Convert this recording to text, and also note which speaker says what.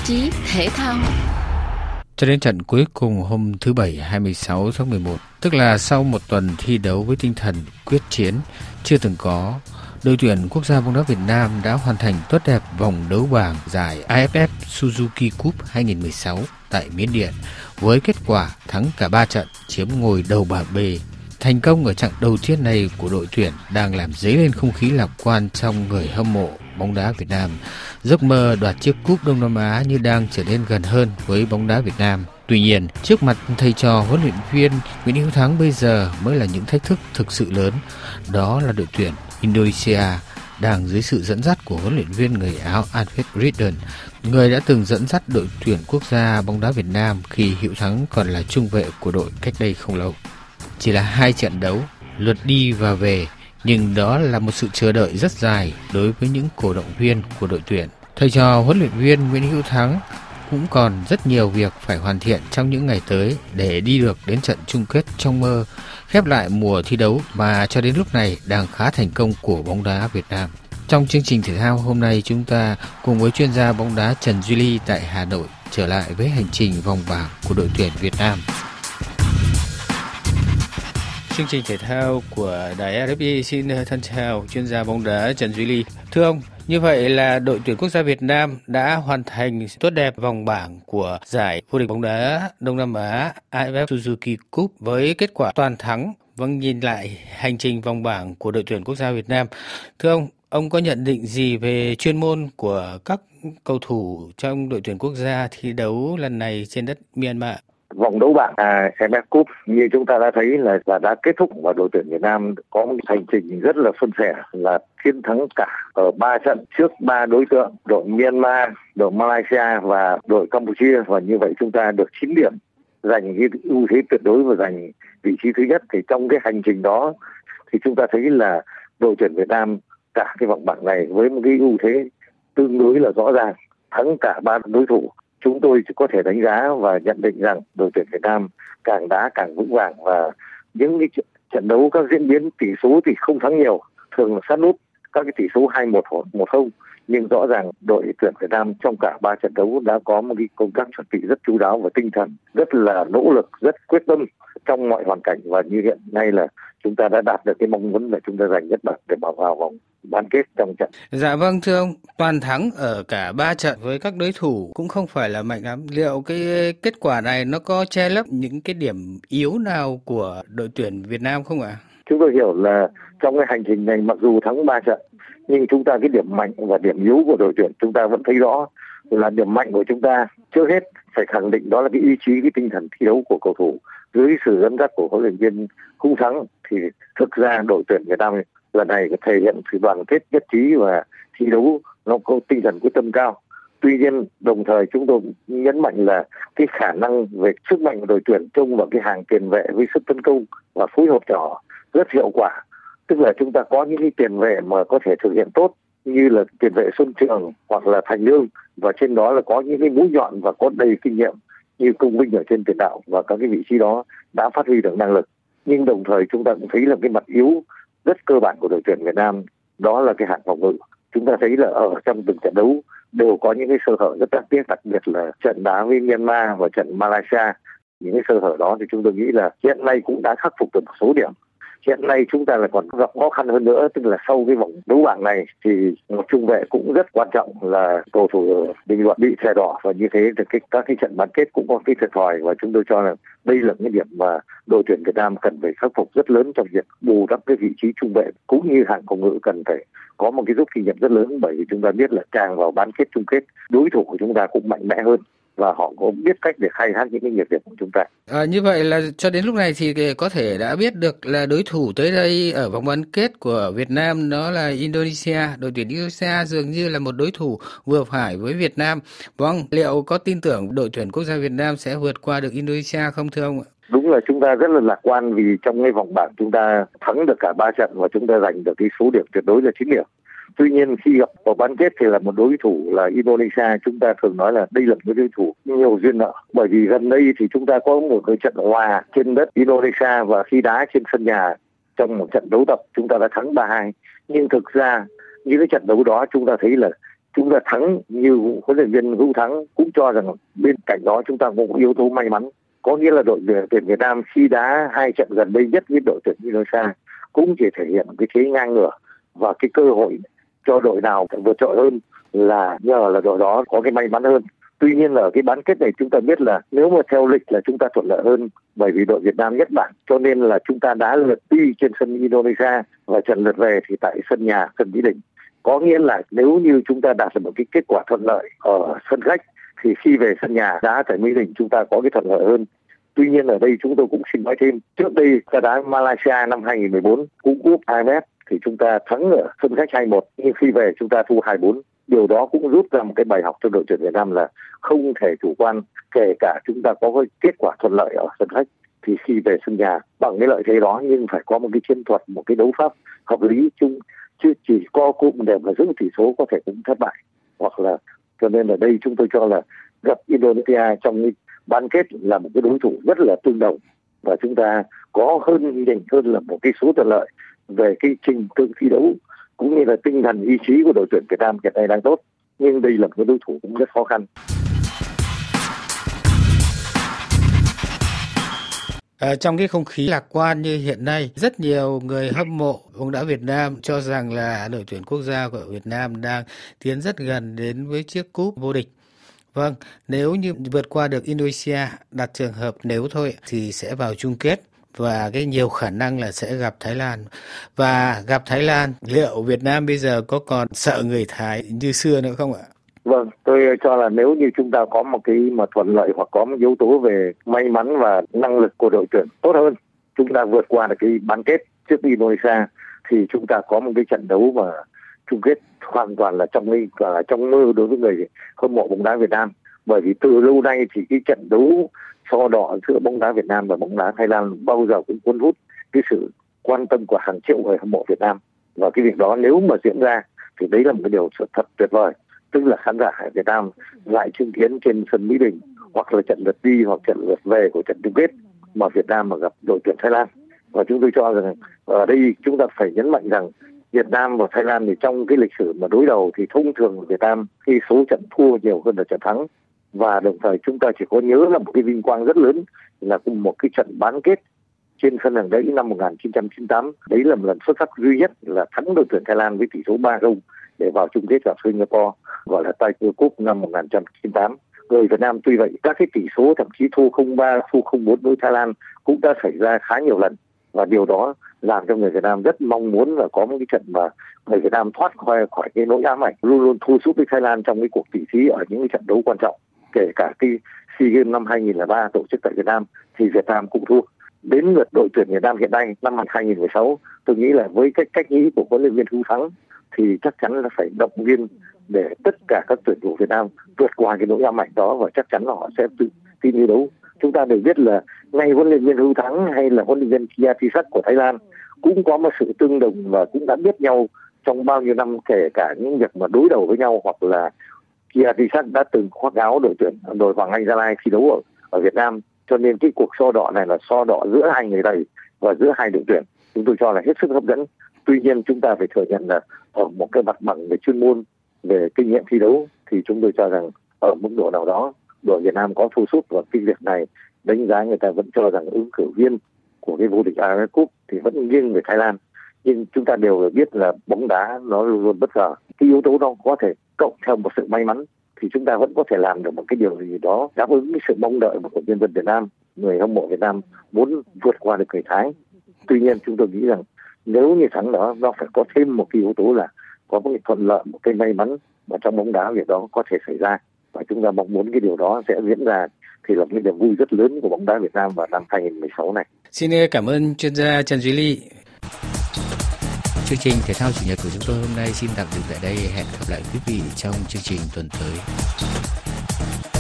Speaker 1: chí thể thao.
Speaker 2: Cho đến trận cuối cùng hôm thứ Bảy 26 tháng 11, tức là sau một tuần thi đấu với tinh thần quyết chiến chưa từng có, đội tuyển quốc gia bóng đá Việt Nam đã hoàn thành tốt đẹp vòng đấu bảng giải AFF Suzuki Cup 2016 tại Miến Điện với kết quả thắng cả 3 trận, chiếm ngôi đầu bảng B. Thành công ở trận đầu tiên này của đội tuyển đang làm dấy lên không khí lạc quan trong người hâm mộ bóng đá Việt Nam. Giấc mơ đoạt chiếc cúp Đông Nam Á như đang trở nên gần hơn với bóng đá Việt Nam. Tuy nhiên, trước mặt thầy trò huấn luyện viên Nguyễn Hữu Thắng bây giờ mới là những thách thức thực sự lớn. Đó là đội tuyển Indonesia đang dưới sự dẫn dắt của huấn luyện viên người Áo Alfred Riedel, người đã từng dẫn dắt đội tuyển quốc gia bóng đá Việt Nam khi Hữu Thắng còn là trung vệ của đội cách đây không lâu. Chỉ là 2 trận đấu, lượt đi và về, nhưng đó là một sự chờ đợi rất dài đối với những cổ động viên của đội tuyển. Thầy trò huấn luyện viên Nguyễn Hữu Thắng cũng còn rất nhiều việc phải hoàn thiện trong những ngày tới để đi được đến trận chung kết trong mơ, khép lại mùa thi đấu mà cho đến lúc này đang khá thành công của bóng đá Việt Nam. Trong chương trình thể thao hôm nay, chúng ta cùng với chuyên gia bóng đá Trần Duy Ly tại Hà Nội trở lại với hành trình vòng bảng của đội tuyển Việt Nam. Chương trình thể thao của Đài RFI xin thân chào chuyên gia bóng đá Trần Duy Ly. Thưa ông, như vậy là đội tuyển quốc gia Việt Nam đã hoàn thành tốt đẹp vòng bảng của giải vô địch bóng đá Đông Nam Á AFF Suzuki Cup với kết quả toàn thắng. Vâng, nhìn lại hành trình vòng bảng của đội tuyển quốc gia Việt Nam, thưa ông có nhận định gì về chuyên môn của các cầu thủ trong đội tuyển quốc gia thi đấu lần này trên đất Myanmar?
Speaker 3: Vòng đấu bảng AFF Cup như chúng ta đã thấy là đã kết thúc và đội tuyển Việt Nam có một hành trình rất là suôn sẻ, là chiến thắng cả ở 3 trận trước 3 đối tượng, đội Myanmar, đội Malaysia và đội Campuchia, và như vậy chúng ta được 9 điểm, giành cái ưu thế tuyệt đối và giành vị trí thứ nhất. Thì trong cái hành trình đó thì chúng ta thấy là đội tuyển Việt Nam cả cái vòng bảng này với một cái ưu thế tương đối là rõ ràng, thắng cả 3 đối thủ. Chúng tôi có thể đánh giá và nhận định rằng đội tuyển Việt Nam càng đá càng vững vàng, và những cái trận đấu các diễn biến tỷ số thì không thắng nhiều, thường là sát nút, các cái tỷ số 2-1, 1-0, nhưng rõ ràng đội tuyển Việt Nam trong cả 3 trận đấu đã có một cái công tác chuẩn bị rất chu đáo và tinh thần rất là nỗ lực, rất quyết tâm trong mọi hoàn cảnh, và như hiện nay là chúng ta đã đạt được cái mong muốn là chúng ta giành nhất bảng để vào vòng bán kết trong trận.
Speaker 2: Dạ vâng, thưa ông, toàn thắng ở cả 3 trận với các đối thủ cũng không phải là mạnh lắm. Liệu cái kết quả này nó có che lấp những cái điểm yếu nào của đội tuyển Việt Nam không ạ?
Speaker 3: Chúng tôi hiểu là trong cái hành trình này mặc dù thắng 3 trận, nhưng chúng ta cái điểm mạnh và điểm yếu của đội tuyển chúng ta vẫn thấy rõ. Là điểm mạnh của chúng ta trước hết phải khẳng định đó là cái ý chí, cái tinh thần thi đấu của cầu thủ dưới sự dẫn dắt của huấn luyện viên Hữu Thắng. Thì thực ra đội tuyển Việt Nam lần này thể hiện sự đoàn kết nhất trí và thi đấu nó có tinh thần quyết tâm cao. Tuy nhiên đồng thời chúng tôi nhấn mạnh là cái khả năng về sức mạnh của đội tuyển trông vào cái hàng tiền vệ với sức tấn công và phối hợp nhỏ rất hiệu quả. Tức là chúng ta có những cái tiền vệ mà có thể thực hiện tốt, như là tiền vệ Xuân Trường hoặc là Thành Lương, và trên đó là có những cái mũi nhọn và có đầy kinh nghiệm như Công Vinh ở trên tiền đạo, và các cái vị trí đó đã phát huy được năng lực. Nhưng đồng thời chúng ta cũng thấy là cái mặt yếu rất cơ bản của đội tuyển Việt Nam, đó là cái hàng phòng ngự. Chúng ta thấy là ở trong từng trận đấu đều có những cái sơ hở rất đáng tiếc, đặc biệt là trận đá với Myanmar và trận Malaysia. Những cái sơ hở đó thì chúng tôi nghĩ là hiện nay cũng đã khắc phục được một số điểm. Hiện nay chúng ta là còn gặp khó khăn hơn nữa, tức là sau cái vòng đấu bảng này thì một trung vệ cũng rất quan trọng là cầu thủ Bình Luận bị thẻ đỏ, và như thế thì các cái trận bán kết cũng có cái thiệt thòi, và chúng tôi cho rằng đây là những điểm mà đội tuyển Việt Nam cần phải khắc phục rất lớn trong việc bù đắp cái vị trí trung vệ, cũng như hàng phòng ngự cần phải có một cái rút kinh nghiệm rất lớn, bởi vì chúng ta biết là càng vào bán kết chung kết đối thủ của chúng ta cũng mạnh mẽ hơn và họ có biết cách để khai thác những cái nhược điểm của chúng ta.
Speaker 2: Như vậy là cho đến lúc này thì có thể đã biết được là đối thủ tới đây ở vòng bán kết của Việt Nam đó là Indonesia. Đội tuyển Indonesia dường như là một đối thủ vừa phải với Việt Nam. Vâng, liệu có tin tưởng đội tuyển quốc gia Việt Nam sẽ vượt qua được Indonesia không thưa ông ạ?
Speaker 3: Đúng là chúng ta rất là lạc quan, vì trong cái vòng bảng chúng ta thắng được cả 3 trận và chúng ta giành được cái số điểm tuyệt đối là 9 điểm. Tuy nhiên khi gặp vào bán kết thì là một đối thủ là Indonesia, chúng ta thường nói là đây là một đối thủ nhiều duyên nợ, bởi vì gần đây thì chúng ta có một cái trận hòa trên đất Indonesia, và khi đá trên sân nhà trong một trận đấu tập chúng ta đã thắng 3-2. Nhưng thực ra những cái trận đấu đó chúng ta thấy là chúng ta thắng, như huấn luyện viên Hữu Thắng cũng cho rằng bên cạnh đó chúng ta cũng có yếu tố may mắn. Có nghĩa là đội tuyển Việt Nam khi đá 2 trận gần đây nhất với đội tuyển Indonesia cũng chỉ thể hiện cái thế ngang ngửa, và cái cơ hội cho đội nào vượt trội hơn là nhờ là đội đó có cái may mắn hơn. Tuy nhiên là ở cái bán kết này chúng ta biết là nếu mà theo lịch là chúng ta thuận lợi hơn, bởi vì đội Việt Nam nhất bảng, cho nên là chúng ta đã lượt đi trên sân Indonesia và trận lượt về thì tại sân nhà, sân Mỹ Đình. Có nghĩa là nếu như chúng ta đạt được một cái kết quả thuận lợi ở sân khách thì khi về sân nhà đá tại Mỹ Đình chúng ta có cái thuận lợi hơn. Tuy nhiên ở đây chúng tôi cũng xin nói thêm, trước đây ta đá Malaysia năm 2014 cũng cúp AFF thì chúng ta thắng ở sân khách 2-1, nhưng khi về chúng ta thua 2-4. Điều đó cũng rút ra một cái bài học cho đội tuyển Việt Nam là không thể chủ quan, kể cả chúng ta có cái kết quả thuận lợi ở sân khách thì khi về sân nhà bằng cái lợi thế đó, nhưng phải có một cái chiến thuật, một cái đấu pháp hợp lý chung, chứ chỉ co cụm để mà giữ tỷ số có thể cũng thất bại. Hoặc là cho nên ở đây chúng tôi cho là gặp Indonesia trong bán kết là một cái đối thủ rất là tương đồng, và chúng ta có hơn là một cái số thuận lợi về cái trình tự thi đấu cũng như là tinh thần ý chí của đội tuyển Việt Nam hiện nay đang tốt, nhưng đây là một cái đối thủ cũng rất khó khăn.
Speaker 2: Trong cái không khí lạc quan như hiện nay, rất nhiều người hâm mộ bóng đá Việt Nam cho rằng là đội tuyển quốc gia của Việt Nam đang tiến rất gần đến với chiếc cúp vô địch. Vâng, nếu như vượt qua được Indonesia, đặt trường hợp nếu thôi thì sẽ vào chung kết, và cái nhiều khả năng là sẽ gặp Thái Lan. Và gặp Thái Lan, liệu Việt Nam bây giờ có còn sợ người Thái như xưa nữa không ạ?
Speaker 3: Vâng, tôi cho là nếu như chúng ta có một cái mà thuận lợi hoặc có một yếu tố về may mắn và năng lực của đội tuyển tốt hơn, chúng ta vượt qua được cái bán kết trước Indonesia thì chúng ta có một cái trận đấu mà chung kết hoàn toàn là trong mơ đối với người hâm mộ bóng đá Việt Nam. Bởi vì từ lâu nay thì cái trận đấu so đọ giữa bóng đá Việt Nam và bóng đá Thái Lan bao giờ cũng cuốn hút cái sự quan tâm của hàng triệu người hâm mộ Việt Nam, và cái việc đó nếu mà diễn ra thì đấy là một cái điều thật tuyệt vời. Tức là khán giả Việt Nam lại chứng kiến trên sân Mỹ Đình hoặc là trận lượt đi hoặc trận lượt về của trận chung kết mà Việt Nam mà gặp đội tuyển Thái Lan. Và chúng tôi cho rằng ở đây chúng ta phải nhấn mạnh rằng Việt Nam và Thái Lan thì trong cái lịch sử mà đối đầu thì thông thường Việt Nam khi số trận thua nhiều hơn là trận thắng, và đồng thời chúng ta chỉ có nhớ là một cái vinh quang rất lớn là cùng một cái trận bán kết trên sân hàng đấy năm 1998. Đấy là một lần xuất sắc duy nhất là thắng đội tuyển Thái Lan với tỷ số 3-0 để vào chung kết gặp Singapore, gọi là Tiger Cup năm 1998. Người Việt Nam tuy vậy các cái tỷ số thậm chí thua 0-3, thua 0-4 với Thái Lan cũng đã xảy ra khá nhiều lần, và điều đó làm cho người Việt Nam rất mong muốn là có một cái trận mà người Việt Nam thoát khỏi cái nỗi ám ảnh luôn luôn thua sút với Thái Lan trong cái cuộc tỷ thí ở những cái trận đấu quan trọng. Kể cả cái SEA Games năm 2003 tổ chức tại Việt Nam thì Việt Nam cũng thua. Đến lượt đội tuyển Việt Nam hiện nay năm 2016, tôi nghĩ là với cách nghĩ của huấn luyện viên Hữu Thắng thì chắc chắn là phải động viên để tất cả các tuyển thủ Việt Nam vượt qua cái nỗi ám ảnh đó, và chắc chắn là họ sẽ tự tin thi đấu. Chúng ta đều biết là ngay huấn luyện viên Hữu Thắng hay là huấn luyện viên Kiatisak của Thái Lan cũng có một sự tương đồng và cũng đã biết nhau trong bao nhiêu năm, kể cả những việc mà đối đầu với nhau, hoặc là Kiatisak đã từng khoác áo đội Hoàng Anh Gia Lai thi đấu ở Việt Nam. Cho nên cái cuộc so đọ này là so đọ giữa hai người thầy và giữa hai đội tuyển, chúng tôi cho là hết sức hấp dẫn. Tuy nhiên chúng ta phải thừa nhận là ở một cái mặt bằng về chuyên môn, về kinh nghiệm thi đấu thì chúng tôi cho rằng ở mức độ nào đó đội Việt Nam có thua sút, và cái việc này đánh giá người ta vẫn cho rằng ứng cử viên của cái vô địch AFF Cup thì vẫn nghiêng về Thái Lan. Nhưng chúng ta đều biết là bóng đá nó luôn luôn bất ngờ, cái yếu tố đó có thể cộng theo một sự may mắn thì chúng ta vẫn có thể làm được một cái điều gì đó đáp ứng cái sự mong đợi của nhân dân Việt Nam, người hâm mộ Việt Nam muốn vượt qua được người Thái. Tuy nhiên chúng tôi nghĩ rằng nếu như thắng đó, nó phải có thêm một cái yếu tố là có một cái thuận lợi, một cái may mắn mà trong bóng đá việc đó có thể xảy ra, và chúng ta mong muốn cái điều đó sẽ diễn ra thì là một niềm vui rất lớn của bóng đá Việt Nam vào năm 2016 này.
Speaker 2: Xin cảm ơn chuyên gia Trần Duy Ly. Chương trình Thể thao Chủ nhật của chúng tôi hôm nay xin tạm dừng tại đây. Hẹn gặp lại quý vị trong chương trình tuần tới.